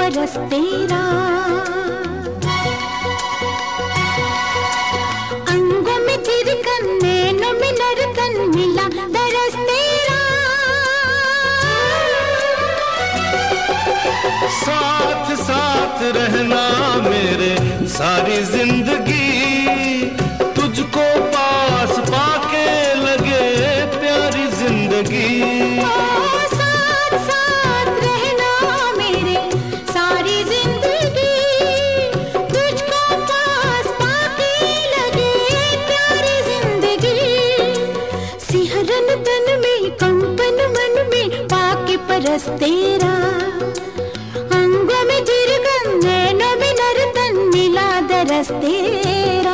परस तेरा। अंगों में थिरकन, नैनों में नर्तन, मिला दरस तेरा। साथ साथ रहना मेरे सारी जिंदगी, तुझको पास पाके लगे प्यारी जिंदगी। साथ साथ रहना मेरे सारी जिंदगी, तुझको पास पाके लगे प्यारी जिंदगी। सिहरन तन में, कंपन मन में, पाके परस तेरा। अंगों में थिरकन, नैनों में नर्तन, मिला दरस तेरा।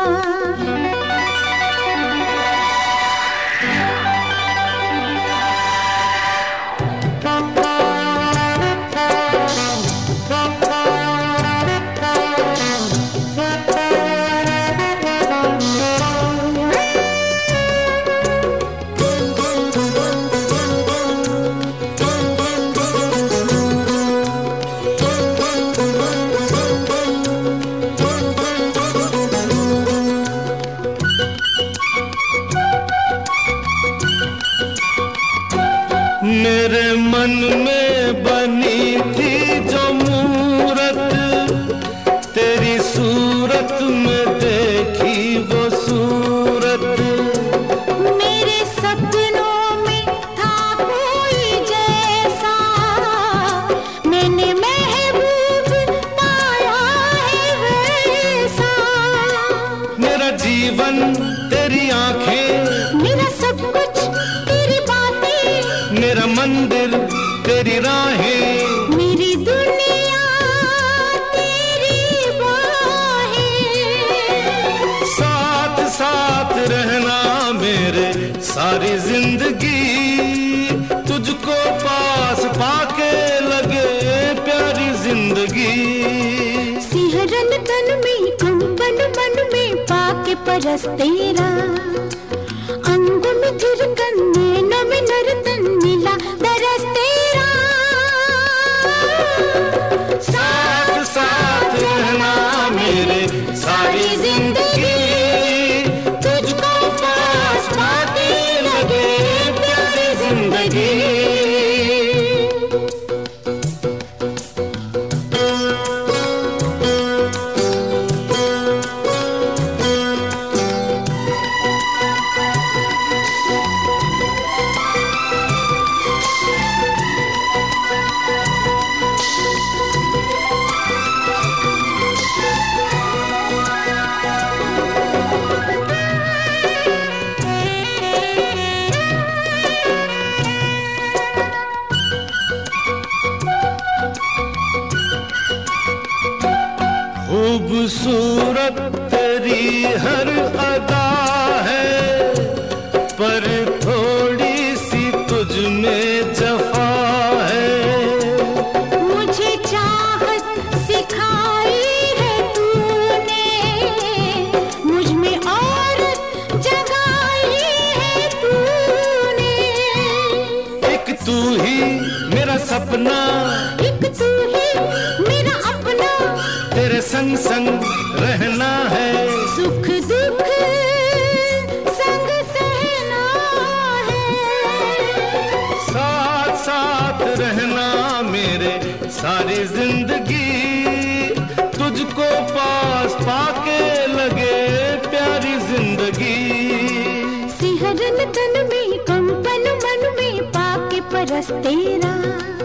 मेरे मन में बनी थी जो मूरत, तेरी सूरत में देखी वो सूरत। मेरे सपनों में था कोई जैसा, मैंने महबूब पाया है वैसा। मेरा जीवन तेरी आंखें, मेरा सब कुछ तेरी बातें, मेरा मंदिर तेरी राहें, मेरी दुनिया तेरी बाहें। साथ साथ रहना मेरे सारी जिंदगी, तुझको पास पाके लगे प्यारी जिंदगी। सिहरन तन में, कंपन मन में, पाके परस तेरा। अंगों में थिरकन, नैनों में नर्तन, मिला दरस तेरा। साथ साथ रहना मेरे सारी जिंदगी, तुझको पास पाके लगे प्यारी जिंदगी। खूबसूरत तेरी हर अदा है, पर थोड़ी सी तुझ में जफा है। मुझे चाहत सिखाई है तूने, मुझ में औरत जगाई है तूने। एक तू ही मेरा सपना, एक तू ही मेरा अपना, तेरे संग संग रहना है। सुख दुख संग सहना है। साथ साथ रहना मेरे सारी जिंदगी, तुझको पास पाके लगे प्यारी जिंदगी। सिहरन तन में, कंपन मन में, पाके परस तेरा।